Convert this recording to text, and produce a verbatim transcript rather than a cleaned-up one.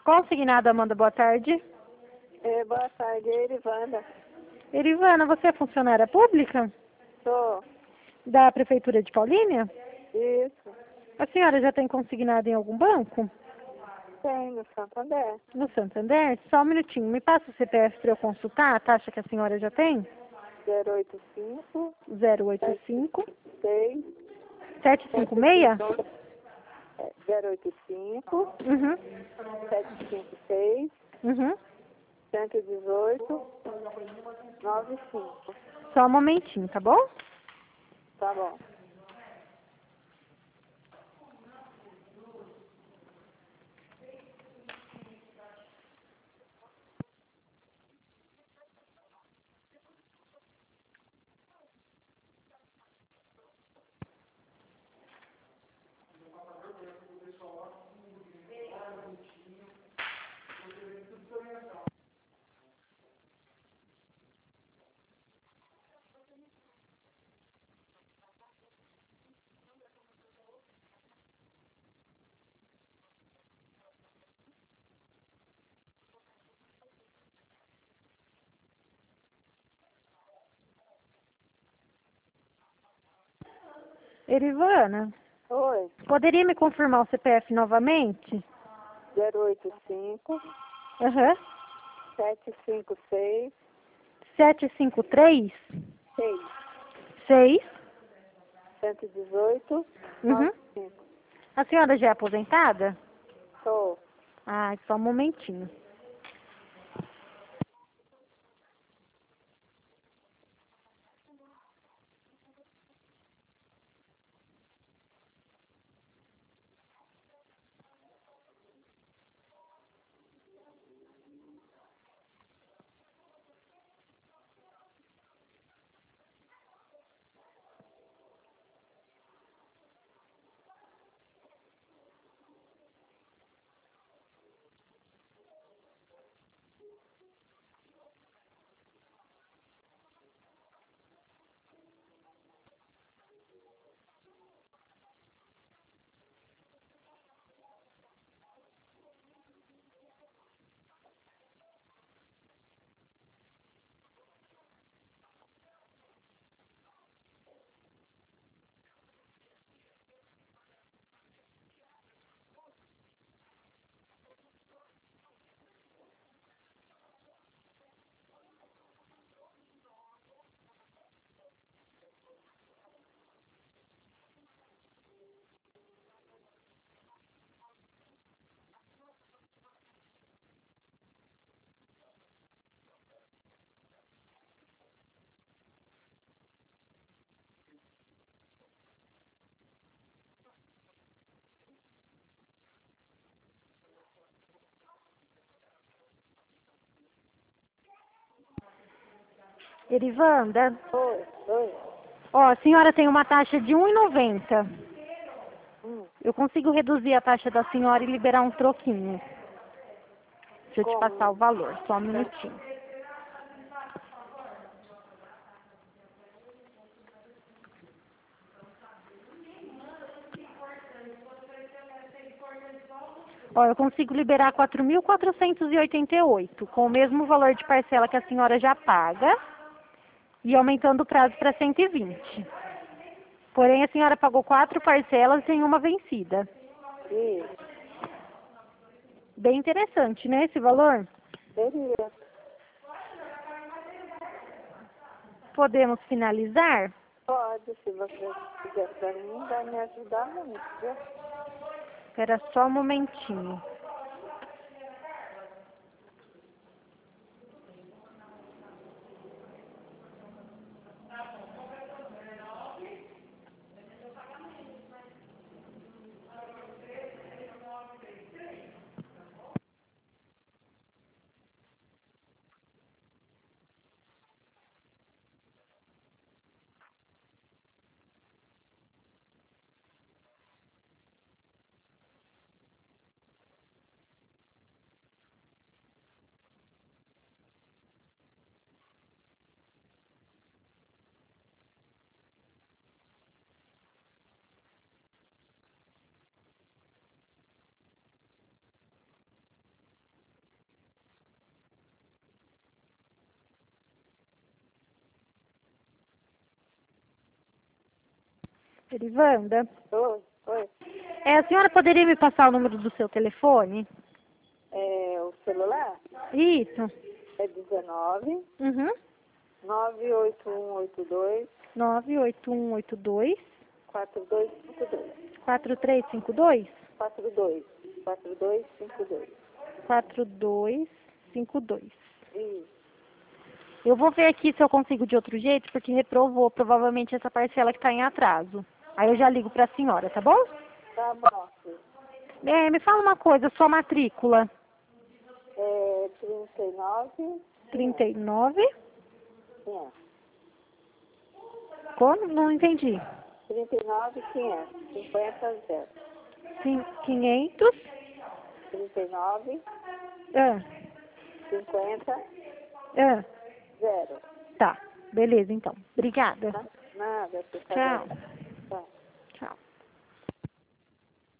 Consignado, Amanda, boa tarde. É, boa tarde, é Erivanda. Erivana, você é funcionária pública Sou. da Prefeitura de Paulínia? Isso. A senhora já tem consignado em algum banco? Tem, no Santander. No Santander? Só um minutinho. Me passa o C P F para eu consultar a taxa que a senhora já tem? zero oito cinco, zero oito cinco, seis, sete cinco seis? é, zero oito cinco, Uhum. sete cinco seis, Uhum. cento e dezoito, noventa e cinco. Só um momentinho, tá bom? Tá bom. Erivana, Oi, poderia me confirmar o C P F novamente? zero oito cinco, Aham. sete cinco seis, sete cinco três, seis, seis. cento e dezoito, Uhum. noventa e cinco. A senhora já é aposentada? Sou. Ah, só um momentinho. Erivanda, Oi, oi. ó, a senhora tem uma taxa de um e noventa. Hum, Eu consigo reduzir a taxa da senhora e liberar um troquinho. Deixa eu te passar o como? valor, só um minutinho. Ó, eu consigo liberar quatro mil quatrocentos e oitenta e oito, com o mesmo valor de parcela que a senhora já paga e aumentando o prazo para cento e vinte. Porém, a senhora pagou quatro parcelas em uma vencida. Isso. Bem interessante, né, esse valor? Seria. Podemos finalizar? Pode, se você fizer pra mim, vai me ajudar muito, viu? Espera só um momentinho. Erivanda? Oi, oi. É, a senhora poderia me passar o número do seu telefone? É, o celular Isso. é dezenove, Uhum. nove oito um oito dois, nove oito um oito dois, quatro dois cinco dois. quatro três cinco dois, quatro dois, quatro dois cinco dois. quatro dois cinco dois. Isso. Eu vou ver aqui se eu consigo de outro jeito, porque reprovou provavelmente essa parcela que está em atraso. Aí eu já ligo para a senhora, tá bom? Tá bom, filho. É, me fala uma coisa, sua matrícula? É trinta e nove, trinta e nove? quinhentos. Como? Não entendi. trinta e nove, quinhentos. cinquenta, zero. Cin- quinhentos? trinta e nove, Ah, cinquenta, ah, zero. tá. Beleza, então. Obrigada. Tá? Nada, por favor. Tchau.